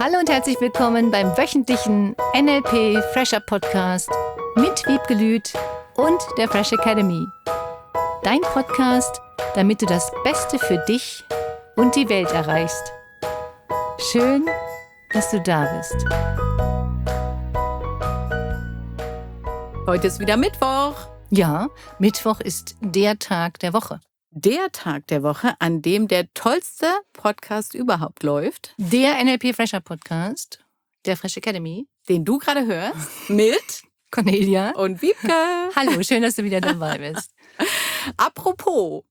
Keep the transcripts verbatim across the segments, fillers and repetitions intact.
Hallo und herzlich willkommen beim wöchentlichen N L P Fresher Podcast mit Wiebke Lüth und der Fresh Academy. Dein Podcast, damit du das Beste für dich und die Welt erreichst. Schön, dass du da bist. Heute ist wieder Mittwoch. Ja, Mittwoch ist der Tag der Woche. Der Tag der Woche, an dem der tollste Podcast überhaupt läuft. Der N L P Fresher Podcast, der Fresh Academy. Den du gerade hörst, mit Cornelia und Wiebke. Hallo, schön, dass du wieder dabei bist. Apropos,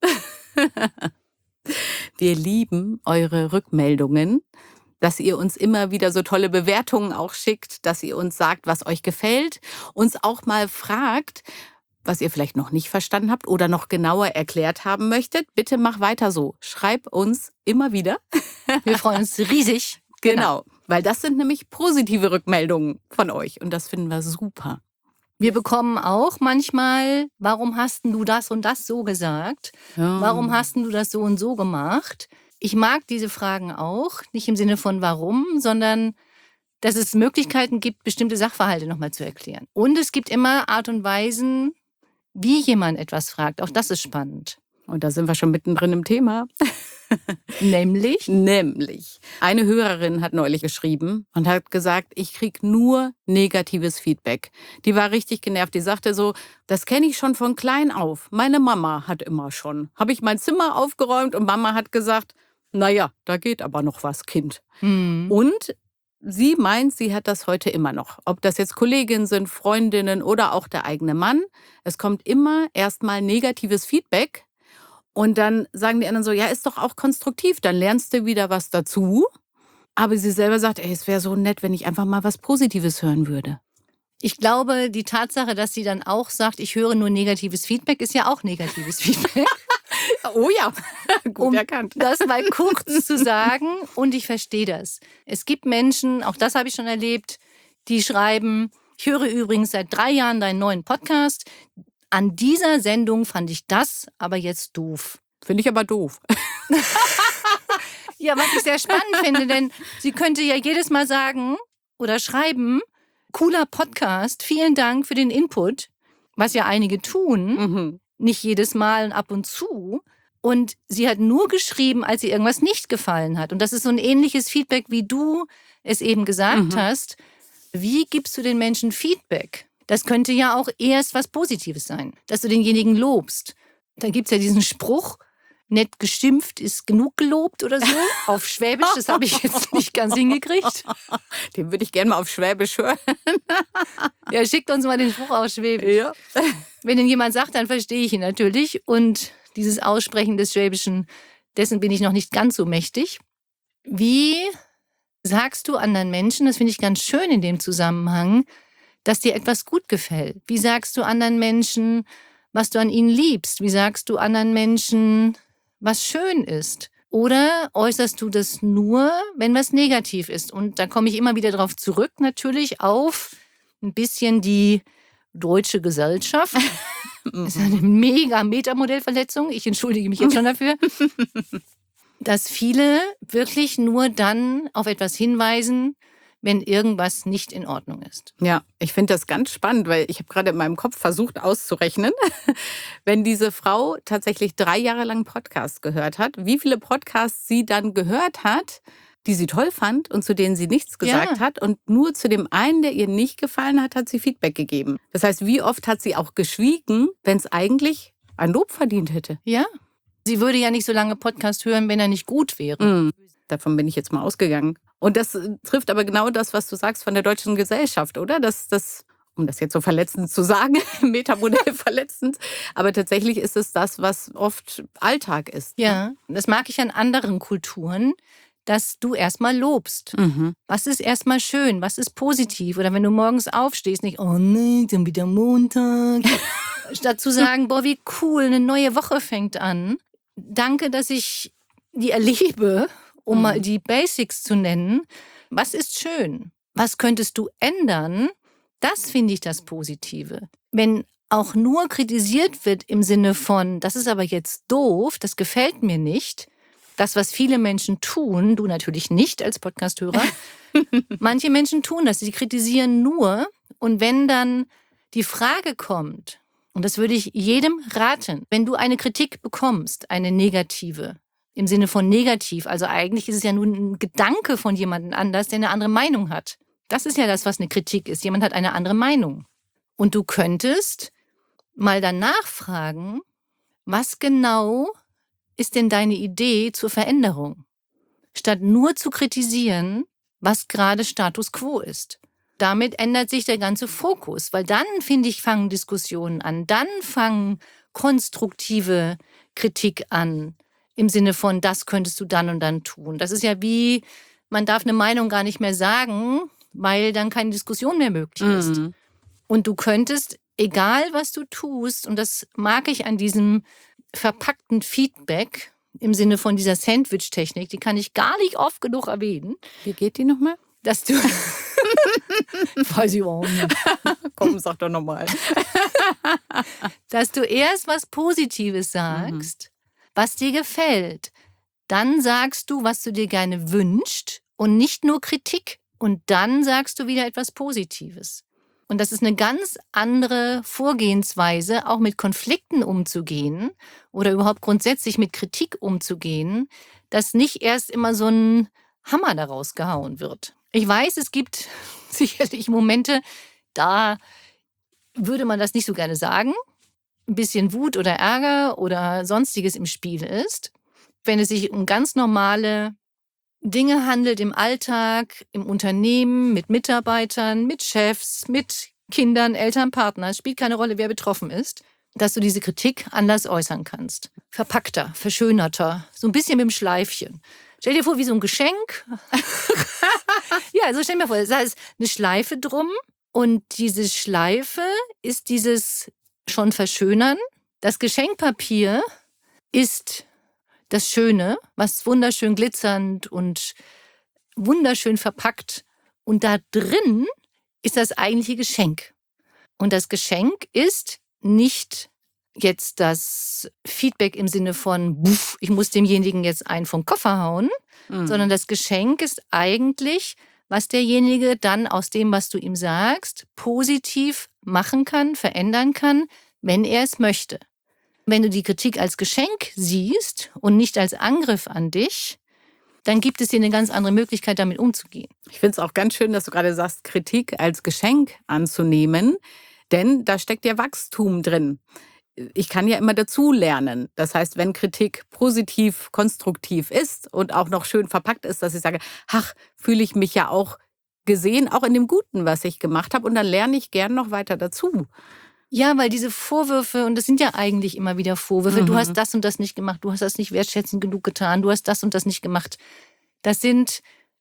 wir lieben eure Rückmeldungen, dass ihr uns immer wieder so tolle Bewertungen auch schickt, dass ihr uns sagt, was euch gefällt, uns auch mal fragt, was ihr vielleicht noch nicht verstanden habt oder noch genauer erklärt haben möchtet. Bitte mach weiter so. Schreib uns immer wieder. Wir freuen uns riesig. Genau, weil das sind nämlich positive Rückmeldungen von euch und das finden wir super. Wir bekommen auch manchmal, warum hast denn du das und das so gesagt? Ja. Warum hast denn du das so und so gemacht? Ich mag diese Fragen auch, nicht im Sinne von warum, sondern dass es Möglichkeiten gibt, bestimmte Sachverhalte nochmal zu erklären. Und es gibt immer Art und Weisen, wie jemand etwas fragt. Auch das ist spannend. Und da sind wir schon mittendrin im Thema. Nämlich? Nämlich. Eine Hörerin hat neulich geschrieben und hat gesagt, ich kriege nur negatives Feedback. Die war richtig genervt. Die sagte so, das kenne ich schon von klein auf. Meine Mama hat immer schon. Habe ich mein Zimmer aufgeräumt und Mama hat gesagt, naja, da geht aber noch was, Kind. Hm. Und sie meint, sie hat das heute immer noch. Ob das jetzt Kolleginnen sind, Freundinnen oder auch der eigene Mann. Es kommt immer erstmal negatives Feedback. Und dann sagen die anderen so, ja, ist doch auch konstruktiv, dann lernst du wieder was dazu. Aber sie selber sagt, ey, es wäre so nett, wenn ich einfach mal was Positives hören würde. Ich glaube, die Tatsache, dass sie dann auch sagt, ich höre nur negatives Feedback, ist ja auch negatives Feedback. Oh ja, gut um erkannt. das mal kurz zu sagen, und ich verstehe das. Es gibt Menschen, auch das habe ich schon erlebt, die schreiben, ich höre übrigens seit drei Jahren deinen neuen Podcast. An dieser Sendung fand ich das aber jetzt doof. Finde ich aber doof. Ja, was ich sehr spannend finde, denn sie könnte ja jedes Mal sagen oder schreiben, cooler Podcast, vielen Dank für den Input, was ja einige tun, Mhm. nicht jedes Mal und ab und zu. Und sie hat nur geschrieben, als ihr irgendwas nicht gefallen hat. Und das ist so ein ähnliches Feedback, wie du es eben gesagt Mhm. hast. Wie gibst du den Menschen Feedback? Das könnte ja auch erst was Positives sein, dass du denjenigen lobst. Da gibt es ja diesen Spruch, nett geschimpft ist genug gelobt oder so, auf Schwäbisch. Das habe ich jetzt nicht ganz hingekriegt. Den würde ich gerne mal auf Schwäbisch hören. Ja, schickt uns mal den Spruch auf Schwäbisch. Ja. Wenn ihn jemand sagt, dann verstehe ich ihn natürlich. Und dieses Aussprechen des Schwäbischen, dessen bin ich noch nicht ganz so mächtig. Wie sagst du anderen Menschen, das finde ich ganz schön in dem Zusammenhang, dass dir etwas gut gefällt? Wie sagst du anderen Menschen, was du an ihnen liebst? Wie sagst du anderen Menschen, was schön ist? Oder äußerst du das nur, wenn was negativ ist? Und da komme ich immer wieder drauf zurück, natürlich auf ein bisschen die deutsche Gesellschaft. Das ist eine mega Metamodellverletzung. Ich entschuldige mich jetzt schon dafür. Dass viele wirklich nur dann auf etwas hinweisen, wenn irgendwas nicht in Ordnung ist. Ja, ich finde das ganz spannend, weil ich habe gerade in meinem Kopf versucht auszurechnen, wenn diese Frau tatsächlich drei Jahre lang Podcasts gehört hat, wie viele Podcasts sie dann gehört hat, die sie toll fand und zu denen sie nichts gesagt Ja. hat. Und nur zu dem einen, der ihr nicht gefallen hat, hat sie Feedback gegeben. Das heißt, wie oft hat sie auch geschwiegen, wenn es eigentlich ein Lob verdient hätte? Ja. Sie würde ja nicht so lange Podcast hören, wenn er nicht gut wäre. Mhm. Davon bin ich jetzt mal ausgegangen. Und das äh, trifft aber genau das, was du sagst von der deutschen Gesellschaft, oder? Das, das, um das jetzt so verletzend zu sagen, Metamodell verletzend, aber tatsächlich ist es das, was oft Alltag ist. Ja, das mag ich an anderen Kulturen, dass du erstmal lobst. Mhm. Was ist erstmal schön? Was ist positiv? Oder wenn du morgens aufstehst, nicht, oh nee, dann wieder Montag. Statt zu sagen, boah, wie cool, eine neue Woche fängt an. Danke, dass ich die erlebe, um Mhm. mal die Basics zu nennen. Was ist schön? Was könntest du ändern? Das finde ich das Positive. Wenn auch nur kritisiert wird im Sinne von, das ist aber jetzt doof, das gefällt mir nicht, Das, was viele Menschen tun, du natürlich nicht als Podcast-Hörer, manche Menschen tun das, sie kritisieren nur. Und wenn dann die Frage kommt, und das würde ich jedem raten, wenn du eine Kritik bekommst, eine negative, im Sinne von negativ, also eigentlich ist es ja nur ein Gedanke von jemandem anders, der eine andere Meinung hat. Das ist ja das, was eine Kritik ist. Jemand hat eine andere Meinung. Und du könntest mal danach fragen, was genau ist denn deine Idee zur Veränderung? Statt nur zu kritisieren, was gerade Status quo ist. Damit ändert sich der ganze Fokus, weil dann, finde ich, fangen Diskussionen an, dann fangen konstruktive Kritik an, im Sinne von, das könntest du dann und dann tun. Das ist ja wie, man darf eine Meinung gar nicht mehr sagen, weil dann keine Diskussion mehr möglich ist. Mhm. Und du könntest, egal was du tust, und das mag ich an diesem verpackten Feedback, im Sinne von dieser Sandwich-Technik, die kann ich gar nicht oft genug erwähnen, Wie geht die nochmal? dass du... Weiß ich auch nicht. Komm, sag doch nochmal. Dass du erst was Positives sagst, mhm. was dir gefällt. Dann sagst du, was du dir gerne wünschst und nicht nur Kritik. Und dann sagst du wieder etwas Positives. Und das ist eine ganz andere Vorgehensweise, auch mit Konflikten umzugehen oder überhaupt grundsätzlich mit Kritik umzugehen, dass nicht erst immer so ein Hammer daraus gehauen wird. Ich weiß, es gibt sicherlich Momente, da würde man das nicht so gerne sagen. Ein bisschen Wut oder Ärger oder Sonstiges im Spiel ist. Wenn es sich um ganz normale Dinge handelt im Alltag, im Unternehmen, mit Mitarbeitern, mit Chefs, mit Kindern, Eltern, Partnern, es spielt keine Rolle, wer betroffen ist, dass du diese Kritik anders äußern kannst. Verpackter, verschönerter, so ein bisschen mit dem Schleifchen. Stell dir vor, wie so ein Geschenk. Ja, also stell dir vor, da ist eine Schleife drum und diese Schleife ist dieses schon Verschönern. Das Geschenkpapier ist das Schöne, was wunderschön glitzernd und wunderschön verpackt. Und da drin ist das eigentliche Geschenk. Und das Geschenk ist nicht jetzt das Feedback im Sinne von, buff, ich muss demjenigen jetzt einen vom Koffer hauen, mhm. sondern das Geschenk ist eigentlich, was derjenige dann aus dem, was du ihm sagst, positiv machen kann, verändern kann, wenn er es möchte. Wenn du die Kritik als Geschenk siehst und nicht als Angriff an dich, dann gibt es dir eine ganz andere Möglichkeit, damit umzugehen. Ich finde es auch ganz schön, dass du gerade sagst, Kritik als Geschenk anzunehmen, denn da steckt ja Wachstum drin. Ich kann ja immer dazu lernen. Das heißt, wenn Kritik positiv, konstruktiv ist und auch noch schön verpackt ist, dass ich sage, ach, fühle ich mich ja auch gesehen, auch in dem Guten, was ich gemacht habe, und dann lerne ich gern noch weiter dazu. Ja, weil diese Vorwürfe, und das sind ja eigentlich immer wieder Vorwürfe, Mhm. du hast das und das nicht gemacht, du hast das nicht wertschätzend genug getan, du hast das und das nicht gemacht. Das sind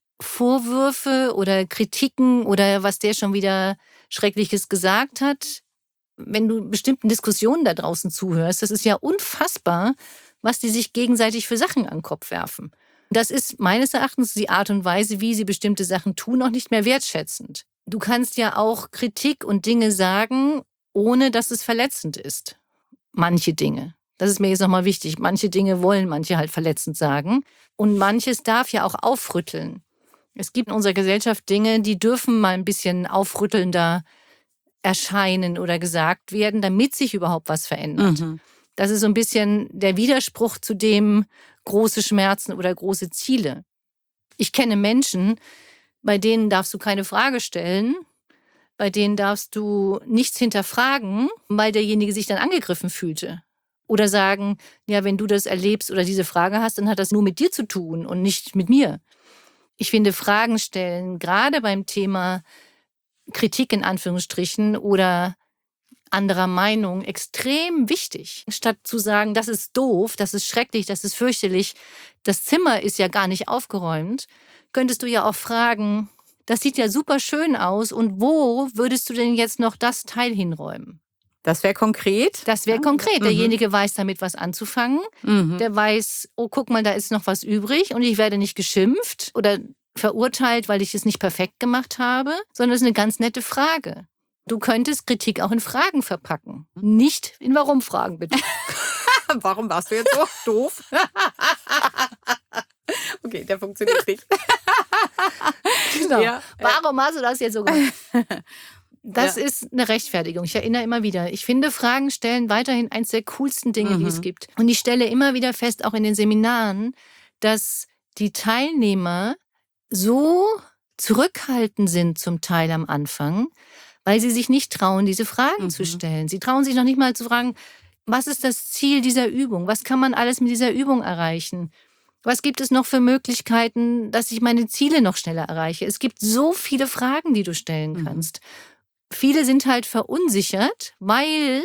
Vorwürfe oder Kritiken oder was der schon wieder Schreckliches gesagt hat. Wenn du bestimmten Diskussionen da draußen zuhörst, das ist ja unfassbar, was die sich gegenseitig für Sachen an den Kopf werfen. Das ist meines Erachtens die Art und Weise, wie sie bestimmte Sachen tun, auch nicht mehr wertschätzend. Du kannst ja auch Kritik und Dinge sagen, ohne dass es verletzend ist. Manche Dinge. Das ist mir jetzt nochmal wichtig. Manche Dinge wollen manche halt verletzend sagen. Und manches darf ja auch aufrütteln. Es gibt in unserer Gesellschaft Dinge, die dürfen mal ein bisschen aufrüttelnder erscheinen oder gesagt werden, damit sich überhaupt was verändert. Mhm. Das ist so ein bisschen der Widerspruch zu dem große Schmerzen oder große Ziele. Ich kenne Menschen, bei denen darfst du keine Frage stellen, bei denen darfst du nichts hinterfragen, weil derjenige sich dann angegriffen fühlte. Oder sagen, ja, wenn du das erlebst oder diese Frage hast, dann hat das nur mit dir zu tun und nicht mit mir. Ich finde, Fragen stellen, gerade beim Thema Kritik in Anführungsstrichen oder anderer Meinung, extrem wichtig. Statt zu sagen, das ist doof, das ist schrecklich, das ist fürchterlich, das Zimmer ist ja gar nicht aufgeräumt, könntest du ja auch fragen, das sieht ja super schön aus und wo würdest du denn jetzt noch das Teil hinräumen? Das wäre konkret? Das wäre Ja. konkret. Mhm. Derjenige weiß damit was anzufangen. Mhm. Der weiß, oh, guck mal, da ist noch was übrig und ich werde nicht geschimpft oder verurteilt, weil ich es nicht perfekt gemacht habe, sondern es ist eine ganz nette Frage. Du könntest Kritik auch in Fragen verpacken. Nicht in Warum-Fragen, bitte. Warum warst du jetzt so doof? okay, der funktioniert nicht. Genau. Ja, äh, Warum hast du das jetzt so gemacht? Das Ja. ist eine Rechtfertigung. Ich erinnere immer wieder. Ich finde, Fragen stellen weiterhin eines der coolsten Dinge, die es Mhm. gibt. Und ich stelle immer wieder fest, auch in den Seminaren, dass die Teilnehmer so zurückhaltend sind zum Teil am Anfang, weil sie sich nicht trauen, diese Fragen zu Mhm. stellen. Sie trauen sich noch nicht mal zu fragen, was ist das Ziel dieser Übung? Was kann man alles mit dieser Übung erreichen? Was gibt es noch für Möglichkeiten, dass ich meine Ziele noch schneller erreiche? Es gibt so viele Fragen, die du stellen Mhm. kannst. Viele sind halt verunsichert, weil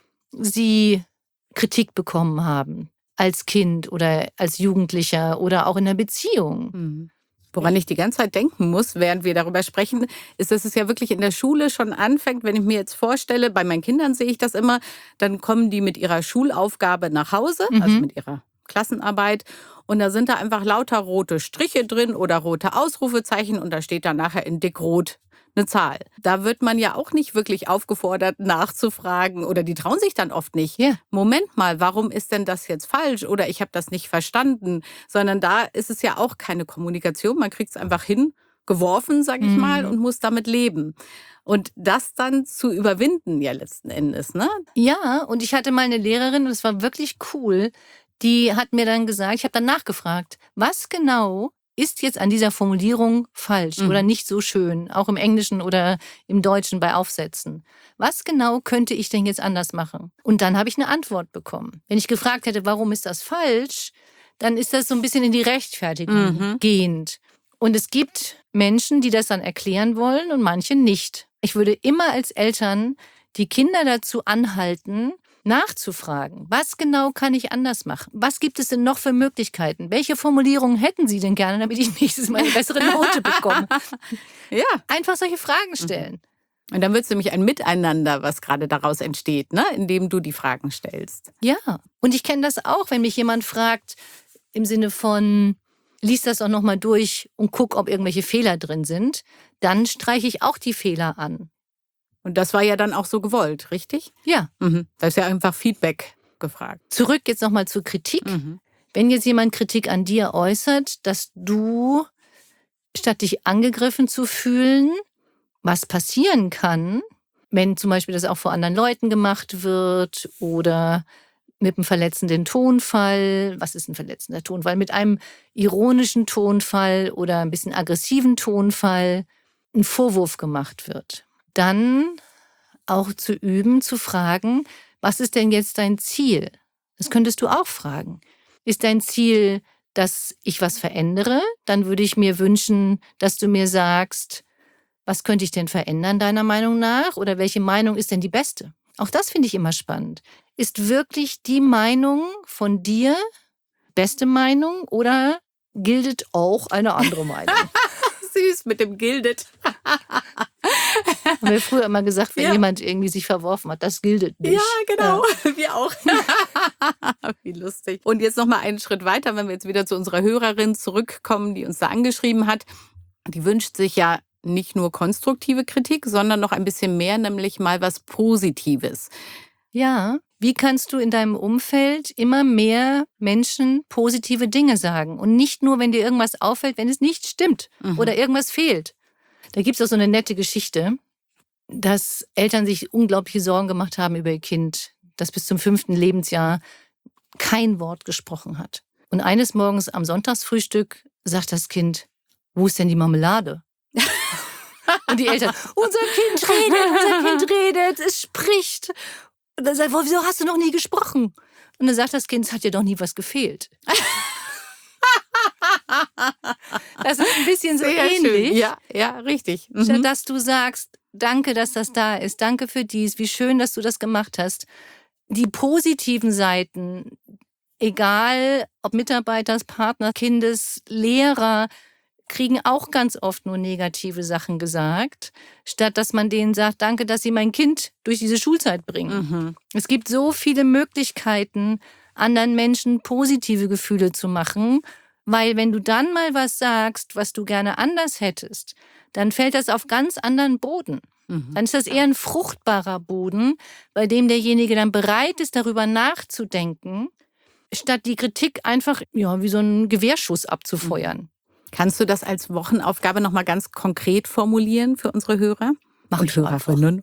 sie Kritik bekommen haben als Kind oder als Jugendlicher oder auch in einer Beziehung. Mhm. Woran ich die ganze Zeit denken muss, während wir darüber sprechen, ist, dass es ja wirklich in der Schule schon anfängt. Wenn ich mir jetzt vorstelle, bei meinen Kindern sehe ich das immer, dann kommen die mit ihrer Schulaufgabe nach Hause, also Mhm. mit ihrer Klassenarbeit. Und da sind da einfach lauter rote Striche drin oder rote Ausrufezeichen und da steht dann nachher in dickrot eine Zahl. Da wird man ja auch nicht wirklich aufgefordert, nachzufragen oder die trauen sich dann oft nicht. Ja. Moment mal, warum ist denn das jetzt falsch oder ich habe das nicht verstanden? Sondern da ist es ja auch keine Kommunikation. Man kriegt es einfach hingeworfen, sage ich mal, Mhm. und muss damit leben. Und das dann zu überwinden, ja letzten Endes, ne? Ja, und ich hatte mal eine Lehrerin, und das war wirklich cool, die hat mir dann gesagt, ich habe dann nachgefragt, was genau ist jetzt an dieser Formulierung falsch oder Mhm. nicht so schön, auch im Englischen oder im Deutschen bei Aufsätzen. Was genau könnte ich denn jetzt anders machen? Und dann habe ich eine Antwort bekommen. Wenn ich gefragt hätte, warum ist das falsch, dann ist das so ein bisschen in die Rechtfertigung Mhm. gehend. Und es gibt Menschen, die das dann erklären wollen und manche nicht. Ich würde immer als Eltern die Kinder dazu anhalten, nachzufragen, was genau kann ich anders machen? Was gibt es denn noch für Möglichkeiten? Welche Formulierungen hätten Sie denn gerne, damit ich nächstes Mal eine bessere Note bekomme? Ja. Einfach solche Fragen stellen. Und dann wird es nämlich ein Miteinander, was gerade daraus entsteht, ne? Indem du die Fragen stellst. Ja, und ich kenne das auch, wenn mich jemand fragt, im Sinne von, lies das auch nochmal durch und guck, ob irgendwelche Fehler drin sind, dann streiche ich auch die Fehler an. Und das war ja dann auch so gewollt, richtig? Ja, Mhm. Da ist ja einfach Feedback gefragt. zurück jetzt nochmal zur Kritik. Mhm. Wenn jetzt jemand Kritik an dir äußert, dass du, statt dich angegriffen zu fühlen, was passieren kann, wenn zum Beispiel das auch vor anderen Leuten gemacht wird oder mit einem verletzenden Tonfall, was ist ein verletzender Tonfall, mit einem ironischen Tonfall oder ein bisschen aggressiven Tonfall ein Vorwurf gemacht wird, dann auch zu üben, zu fragen, was ist denn jetzt dein Ziel? Das könntest du auch fragen. Ist dein Ziel, dass ich was verändere? Dann würde ich mir wünschen, dass du mir sagst, was könnte ich denn verändern, deiner Meinung nach? Oder welche Meinung ist denn die beste? Auch das finde ich immer spannend. Ist wirklich die Meinung von dir beste Meinung oder gilt auch eine andere Meinung? Süß mit dem Gildet. Haben wir früher immer gesagt, wenn Ja. jemand irgendwie sich verworfen hat, das gilt nicht. Ja, genau. Wir auch. Wie lustig. Und jetzt noch mal einen Schritt weiter, wenn wir jetzt wieder zu unserer Hörerin zurückkommen, die uns da angeschrieben hat. Die wünscht sich ja nicht nur konstruktive Kritik, sondern noch ein bisschen mehr, nämlich mal was Positives. Ja, wie kannst du in deinem Umfeld immer mehr Menschen positive Dinge sagen? Und nicht nur, wenn dir irgendwas auffällt, wenn es nicht stimmt Mhm. oder irgendwas fehlt. Da gibt es auch so eine nette Geschichte, dass Eltern sich unglaubliche Sorgen gemacht haben über ihr Kind, das bis zum fünften Lebensjahr kein Wort gesprochen hat. Und eines Morgens am Sonntagsfrühstück sagt das Kind, wo ist denn die Marmelade? Und die Eltern, unser Kind redet, unser Kind redet, es spricht. Und dann sagt, wieso hast du noch nie gesprochen? Und dann sagt das Kind, es hat dir doch nie was gefehlt. Das ist ein bisschen so Sehr ähnlich. schön. Ja, ja, richtig. Mhm. Statt dass du sagst, danke, dass das da ist, danke für dies, wie schön, dass du das gemacht hast. Die positiven Seiten, egal ob Mitarbeiters, Partner, Kindes, Lehrer, kriegen auch ganz oft nur negative Sachen gesagt, statt dass man denen sagt, danke, dass sie mein Kind durch diese Schulzeit bringen. Mhm. Es gibt so viele Möglichkeiten, anderen Menschen positive Gefühle zu machen, weil wenn du dann mal was sagst, was du gerne anders hättest, dann fällt das auf ganz anderen Boden. Mhm. Dann ist das eher ein fruchtbarer Boden, bei dem derjenige dann bereit ist, darüber nachzudenken, statt die Kritik einfach ja, wie so einen Gewehrschuss abzufeuern. Kannst du das als Wochenaufgabe nochmal ganz konkret formulieren für unsere Hörer? Mach und ich einfach. Hörerinnen?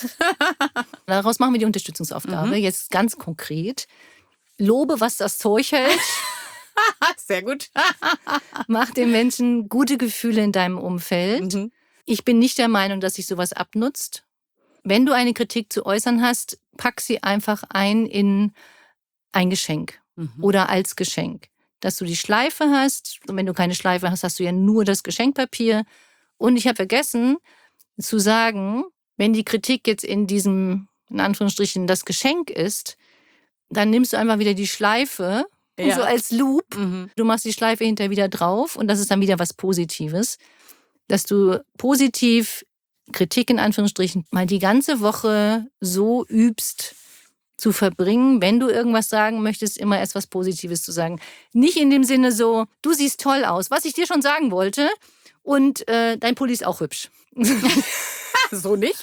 Daraus machen wir die Unterstützungsaufgabe. Mhm. Jetzt ganz konkret. Lobe, was das Zeug hält. Sehr gut. Mach den Menschen gute Gefühle in deinem Umfeld. Mhm. Ich bin nicht der Meinung, dass sich sowas abnutzt. Wenn du eine Kritik zu äußern hast, pack sie einfach ein in ein Geschenk Mhm. oder als Geschenk. Dass du die Schleife hast. Und wenn du keine Schleife hast, hast du ja nur das Geschenkpapier. Und ich habe vergessen zu sagen, wenn die Kritik jetzt in diesem, in Anführungsstrichen, das Geschenk ist, dann nimmst du einfach wieder die Schleife, Ja. so als Loop. Mhm. Du machst die Schleife hinterher wieder drauf und das ist dann wieder was Positives. Dass du positiv Kritik in Anführungsstrichen mal die ganze Woche so übst zu verbringen, wenn du irgendwas sagen möchtest, immer erst was Positives zu sagen. Nicht in dem Sinne so, du siehst toll aus, was ich dir schon sagen wollte und äh, dein Pulli ist auch hübsch. So nicht?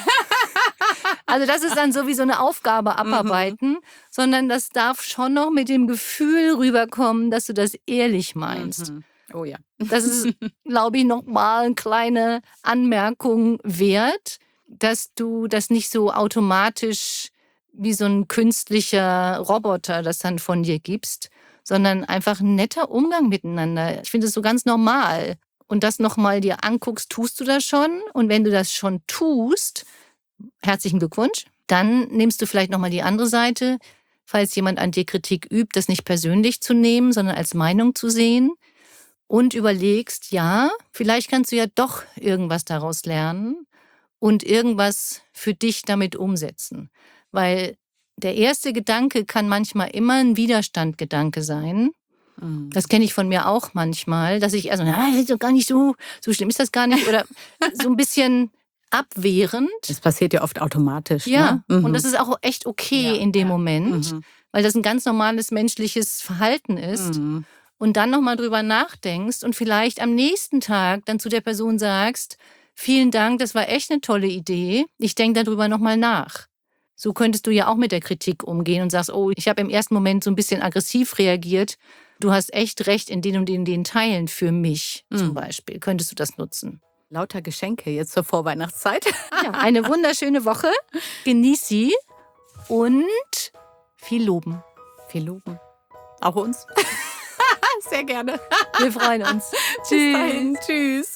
Also das ist dann so wie so eine Aufgabe abarbeiten, mhm. sondern das darf schon noch mit dem Gefühl rüberkommen, dass du das ehrlich meinst. Mhm. Oh ja. Das ist, glaube ich, nochmal eine kleine Anmerkung wert, dass du das nicht so automatisch wie so ein künstlicher Roboter das dann von dir gibst, sondern einfach ein netter Umgang miteinander. Ich finde es so ganz normal. Und das nochmal dir anguckst, tust du das schon? Und wenn du das schon tust, herzlichen Glückwunsch, dann nimmst du vielleicht nochmal die andere Seite, falls jemand an dir Kritik übt, das nicht persönlich zu nehmen, sondern als Meinung zu sehen und überlegst, ja, vielleicht kannst du ja doch irgendwas daraus lernen und irgendwas für dich damit umsetzen. Weil der erste Gedanke kann manchmal immer ein Widerstandgedanke sein. Mhm. Das kenne ich von mir auch manchmal, dass ich also, na, ist doch gar nicht so, so schlimm ist das gar nicht. Oder so ein bisschen abwehrend. Das passiert ja oft automatisch. Ja, ne? Mhm. und das ist auch echt okay Ja, in dem ja. Moment, Mhm. weil das ein ganz normales menschliches Verhalten ist. Mhm. Und dann nochmal drüber nachdenkst und vielleicht am nächsten Tag dann zu der Person sagst, vielen Dank, das war echt eine tolle Idee. Ich denke darüber nochmal nach. So könntest du ja auch mit der Kritik umgehen und sagst, oh, ich habe im ersten Moment so ein bisschen aggressiv reagiert. Du hast echt recht in den und den, den Teilen für mich Mhm. zum Beispiel. Könntest du das nutzen? Lauter Geschenke jetzt zur Vorweihnachtszeit. Ja, eine wunderschöne Woche. Genieß sie und viel loben. Viel loben. Auch uns. Sehr gerne. Wir freuen uns. Bis dahin. Tschüss.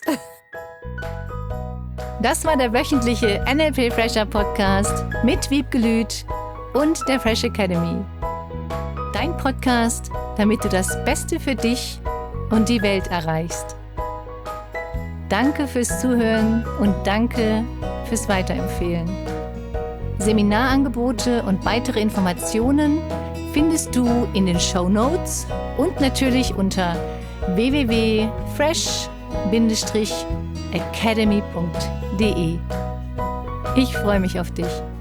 Das war der wöchentliche N L P Fresher Podcast mit Wiebke Lüth und der Fresh Academy. Dein Podcast, damit du das Beste für dich und die Welt erreichst. Danke fürs Zuhören und danke fürs Weiterempfehlen. Seminarangebote und weitere Informationen findest du in den Shownotes und natürlich unter w w w punkt fresh academy punkt d e. Ich freue mich auf dich.